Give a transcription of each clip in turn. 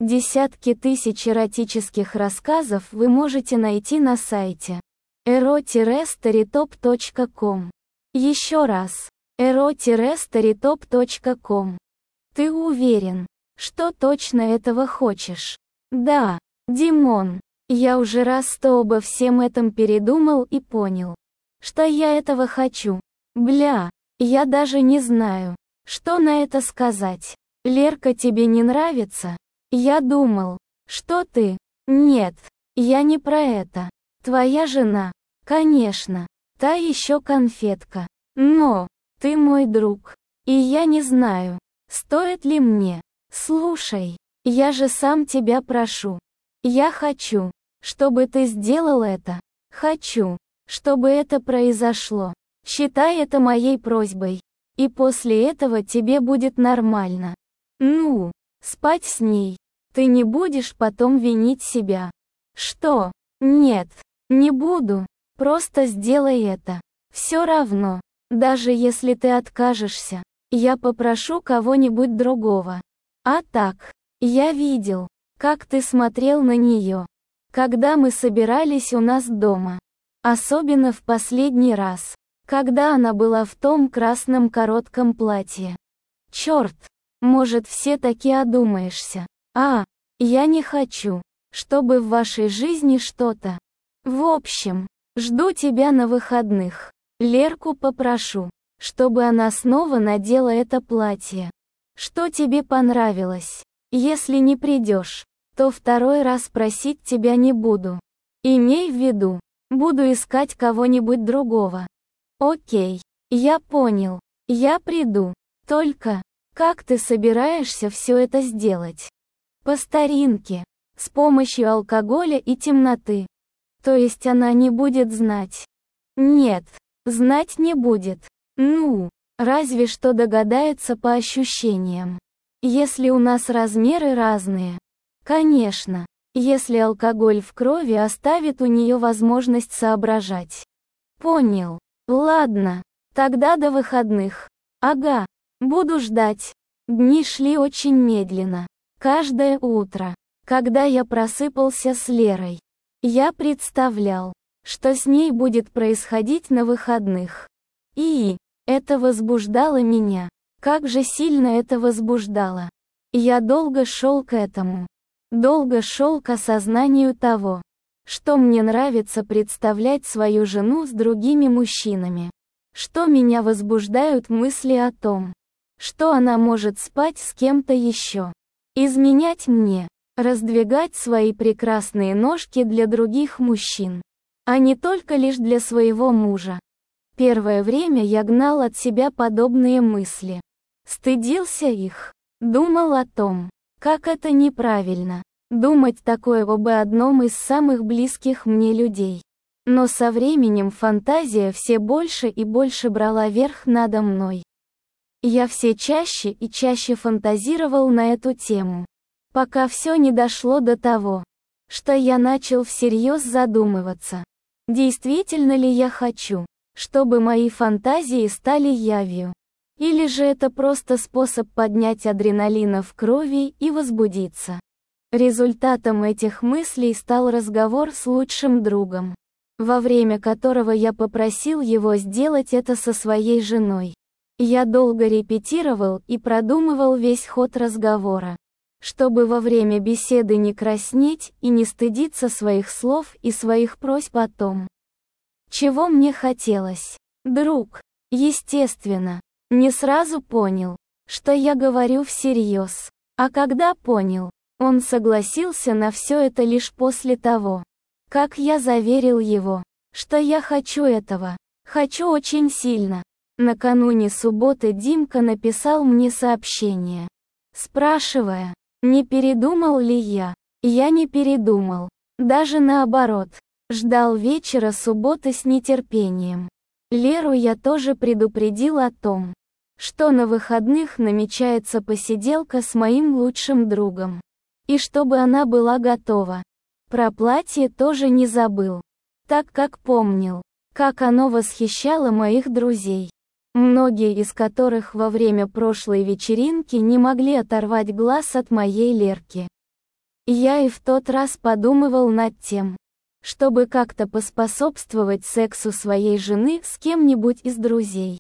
Десятки тысяч эротических рассказов вы можете найти на сайте ero-storytop.com. Еще раз. ero-storytop.com. Ты уверен, что точно этого хочешь? Да, Димон. Я уже раз 100 обо всем этом передумал и понял, что я этого хочу. Бля, я даже не знаю, что на это сказать. Лерка тебе не нравится? Я думал, что ты... Нет, я не про это. Твоя жена, конечно, та еще конфетка. Но, ты мой друг. И я не знаю, стоит ли мне. Слушай, я же сам тебя прошу. Я хочу, чтобы ты сделал это. Хочу, чтобы это произошло. Считай это моей просьбой. И после этого тебе будет нормально. Ну, спать с ней. Ты не будешь потом винить себя. Что? Нет, не буду. Просто сделай это. Все равно, даже если ты откажешься, я попрошу кого-нибудь другого. А так, я видел, как ты смотрел на нее, когда мы собирались у нас дома. Особенно в последний раз, когда она была в том красном коротком платье. Черт, может, все-таки одумаешься. Я не хочу, чтобы в вашей жизни что-то. В общем, жду тебя на выходных. Лерку попрошу, чтобы она снова надела это платье. Что тебе понравилось? Если не придешь, то второй раз просить тебя не буду. Имей в виду, буду искать кого-нибудь другого. Окей, я понял, я приду. Только, как ты собираешься все это сделать? По старинке, с помощью алкоголя и темноты. То есть она не будет знать? Нет, знать не будет. Ну, разве что догадается по ощущениям. Если у нас размеры разные. Конечно, если алкоголь в крови оставит у нее возможность соображать. Понял. Ладно, тогда до выходных. Ага, буду ждать. Дни шли очень медленно. Каждое утро, когда я просыпался с Лерой, я представлял, что с ней будет происходить на выходных. И это возбуждало меня. Как же сильно это возбуждало. Я долго шел к этому. Долго шел к осознанию того, что мне нравится представлять свою жену с другими мужчинами. Что меня возбуждают мысли о том, что она может спать с кем-то еще. Изменять мне, раздвигать свои прекрасные ножки для других мужчин, а не только лишь для своего мужа. Первое время я гнал от себя подобные мысли. Стыдился их. Думал о том, как это неправильно, думать такое об одном из самых близких мне людей. Но со временем фантазия все больше и больше брала верх надо мной. Я все чаще и чаще фантазировал на эту тему, пока все не дошло до того, что я начал всерьез задумываться, действительно ли я хочу, чтобы мои фантазии стали явью, или же это просто способ поднять адреналина в крови и возбудиться. Результатом этих мыслей стал разговор с лучшим другом, во время которого я попросил его сделать это со своей женой. Я долго репетировал и продумывал весь ход разговора, чтобы во время беседы не краснеть и не стыдиться своих слов и своих просьб о том, чего мне хотелось. Друг, естественно, не сразу понял, что я говорю всерьез, а когда понял, он согласился на все это лишь после того, как я заверил его, что я хочу этого, хочу очень сильно. Накануне субботы Димка написал мне сообщение, спрашивая, не передумал ли я. Я не передумал, даже наоборот, ждал вечера субботы с нетерпением. Леру я тоже предупредил о том, что на выходных намечается посиделка с моим лучшим другом. И чтобы она была готова. Про платье тоже не забыл, так как помнил, как оно восхищало моих друзей, многие из которых во время прошлой вечеринки не могли оторвать глаз от моей Лерки. Я и в тот раз подумывал над тем, чтобы как-то поспособствовать сексу своей жены с кем-нибудь из друзей.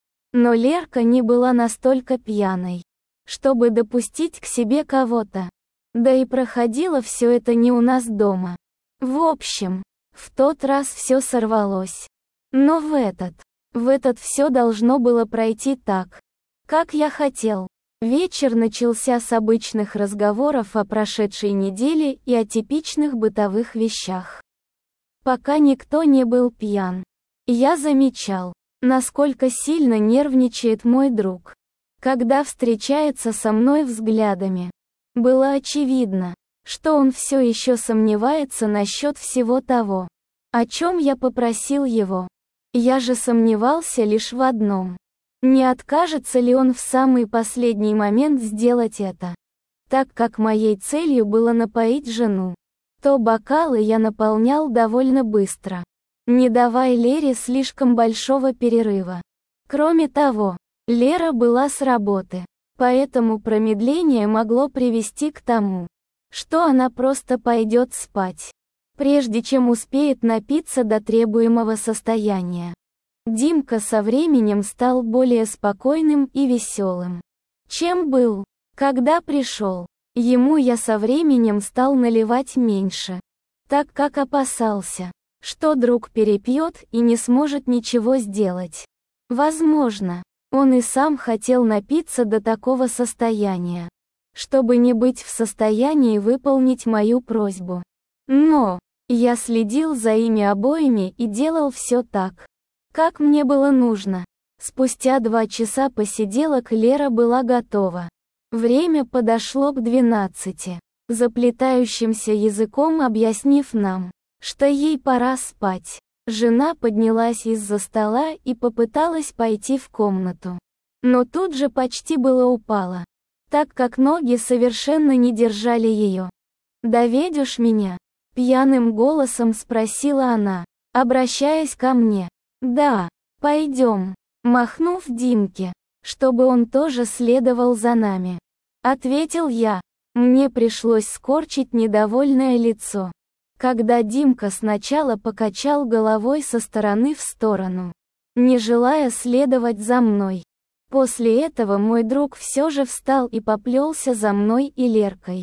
Но Лерка не была настолько пьяной, чтобы допустить к себе кого-то. Да и проходило все это не у нас дома. В общем, в тот раз все сорвалось. Но в этот все должно было пройти так, как я хотел. Вечер начался с обычных разговоров о прошедшей неделе и о типичных бытовых вещах. Пока никто не был пьян, я замечал, насколько сильно нервничает мой друг, когда встречается со мной взглядами. Было очевидно, что он все еще сомневается насчет всего того, о чем я попросил его. Я же сомневался лишь в одном. Не откажется ли он в самый последний момент сделать это? Так как моей целью было напоить жену, то бокалы я наполнял довольно быстро, не давая Лере слишком большого перерыва. Кроме того, Лера была с работы, поэтому промедление могло привести к тому, что она просто пойдет спать, прежде чем успеет напиться до требуемого состояния. Димка со временем стал более спокойным и веселым, чем был, когда пришел. Ему я со временем стал наливать меньше, так как опасался, что друг перепьет и не сможет ничего сделать. Возможно, он и сам хотел напиться до такого состояния, чтобы не быть в состоянии выполнить мою просьбу. Но я следил за ими обоими и делал все так, как мне было нужно. Спустя 2 часа посиделок Лера была готова. Время подошло к 12, заплетающимся языком объяснив нам, что ей пора спать. Жена поднялась из-за стола и попыталась пойти в комнату. Но тут же почти было упала, так как ноги совершенно не держали ее. «Доведешь меня?» — пьяным голосом спросила она, обращаясь ко мне. «Да, пойдем», махнув Димке, чтобы он тоже следовал за нами. Ответил я. Мне пришлось скорчить недовольное лицо, когда Димка сначала покачал головой со стороны в сторону, не желая следовать за мной. После этого мой друг все же встал и поплелся за мной и Леркой.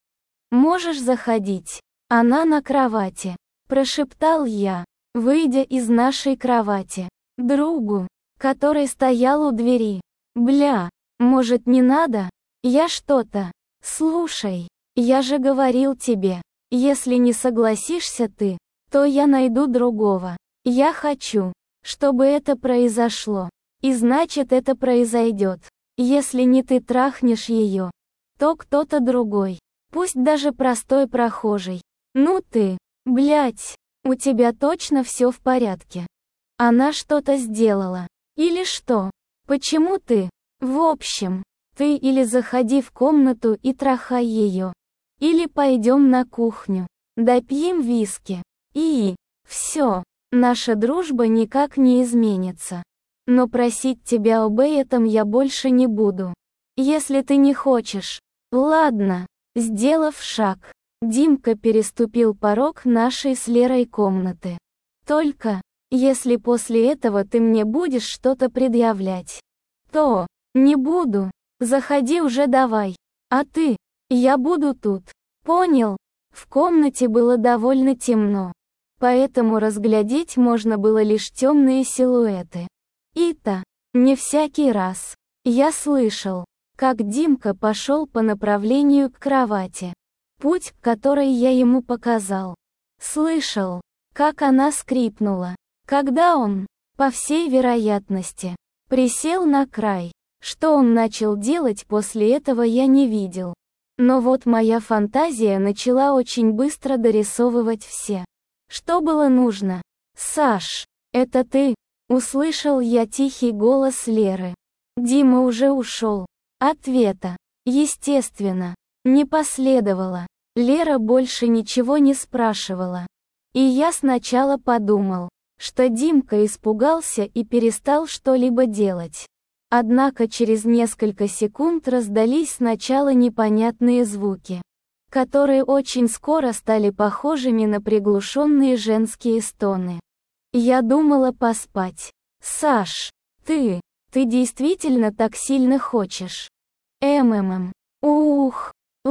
«Можешь заходить, она на кровати», – прошептал я, выйдя из нашей кровати, другу, который стоял у двери. «Бля, может не надо? Я что-то... Слушай, я же говорил тебе, если не согласишься ты, то я найду другого. Я хочу, чтобы это произошло. И значит это произойдет. Если не ты трахнешь ее, то кто-то другой. Пусть даже простой прохожий. Ну ты, блять, у тебя точно все в порядке. Она что-то сделала. Или что? Почему ты? В общем, ты или заходи в комнату и трахай ее, или пойдем на кухню, допьем виски. И все, наша дружба никак не изменится. Но просить тебя об этом я больше не буду. Если ты не хочешь. Ладно. Сделав шаг, Димка переступил порог нашей с Лерой комнаты. Только, если после этого ты мне будешь что-то предъявлять, то не буду. Заходи уже давай. А ты? Я буду тут. Понял? В комнате было довольно темно, поэтому разглядеть можно было лишь темные силуэты. И-то, не всякий раз. Я слышал, как Димка пошел по направлению к кровати. Путь, который я ему показал. Слышал, как она скрипнула, когда он, по всей вероятности, присел на край. Что он начал делать после этого, я не видел. Но вот моя фантазия начала очень быстро дорисовывать все, что было нужно. «Саш, это ты?» — услышал я тихий голос Леры. Дима уже ушел. Ответа, естественно, не последовало. Лера больше ничего не спрашивала. И я сначала подумал, что Димка испугался и перестал что-либо делать. Однако через несколько секунд раздались сначала непонятные звуки, которые очень скоро стали похожими на приглушенные женские стоны. Я думала поспать. Саш, ты действительно так сильно хочешь? Ух,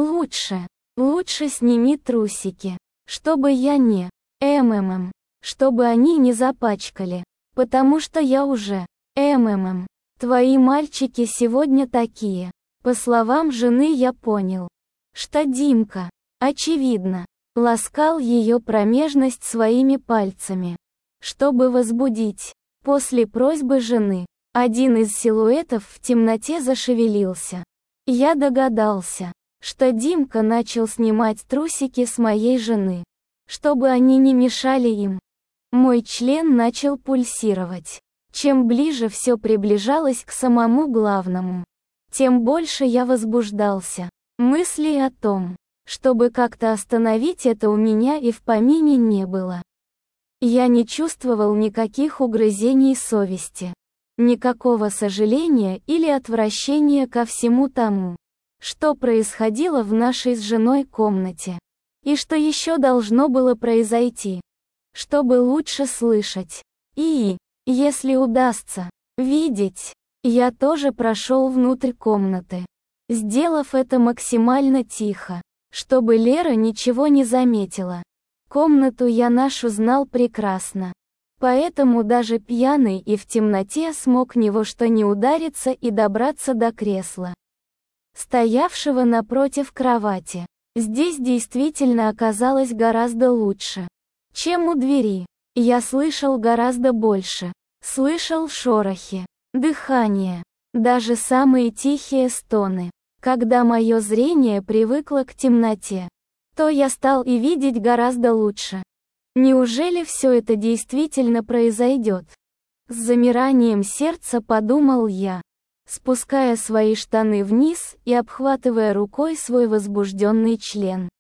лучше сними трусики, чтобы я не, чтобы они не запачкали, потому что я уже, твои мальчики сегодня такие. По словам жены я понял, что Димка, очевидно, ласкал ее промежность своими пальцами, чтобы возбудить. После просьбы жены, один из силуэтов в темноте зашевелился. Я догадался, что Димка начал снимать трусики с моей жены, чтобы они не мешали им. Мой член начал пульсировать. Чем ближе все приближалось к самому главному, тем больше я возбуждался. Мыслей о том, чтобы как-то остановить это, у меня и в помине не было. Я не чувствовал никаких угрызений совести, никакого сожаления или отвращения ко всему тому, что происходило в нашей с женой комнате, и что еще должно было произойти, чтобы лучше слышать, и, если удастся, видеть. Я тоже прошел внутрь комнаты, сделав это максимально тихо, чтобы Лера ничего не заметила. Комнату я нашу знал прекрасно, поэтому даже пьяный и в темноте смог ни во что не удариться и добраться до кресла, стоявшего напротив кровати. Здесь действительно оказалось гораздо лучше, чем у двери. Я слышал гораздо больше, слышал шорохи, дыхание, даже самые тихие стоны. Когда мое зрение привыкло к темноте, то я стал и видеть гораздо лучше. Неужели все это действительно произойдет? С замиранием сердца подумал я, спуская свои штаны вниз и обхватывая рукой свой возбужденный член.